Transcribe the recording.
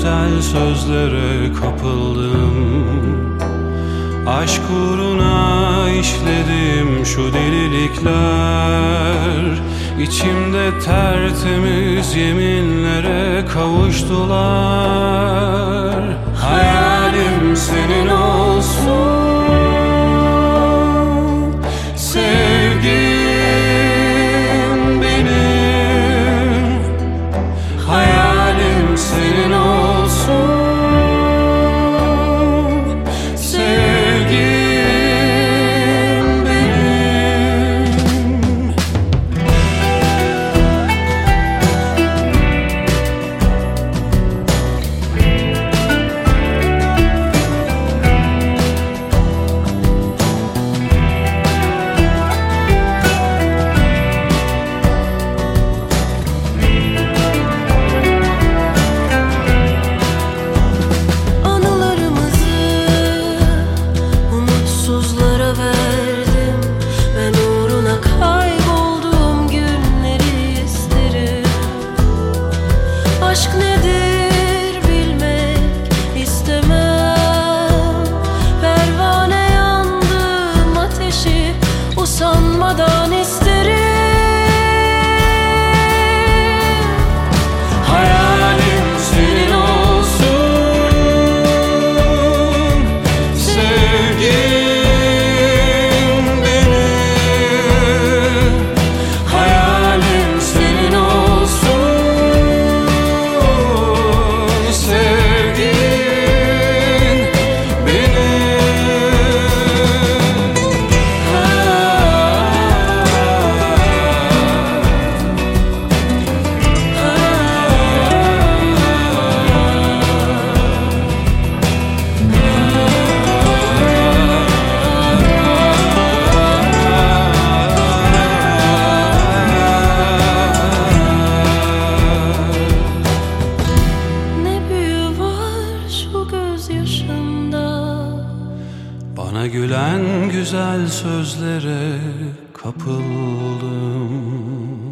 güzel sözlere kapıldım. Aşk uğruna işledim şu delilikler. İçimde tertemiz yeminlere kavuştular. Hayalim senin olsun sevgim benim. Hayalim senin olsun sevgim benim. Aşk nedir bilmek istemem. Pervane yandım ateşi usanmadan isterim. Hayalim senin olsun sevgim benim. Hayalim senin olsun sevgin benim. Ne büyü var şu gözyaşında. Bana gülen güzel sözlere kapıldım.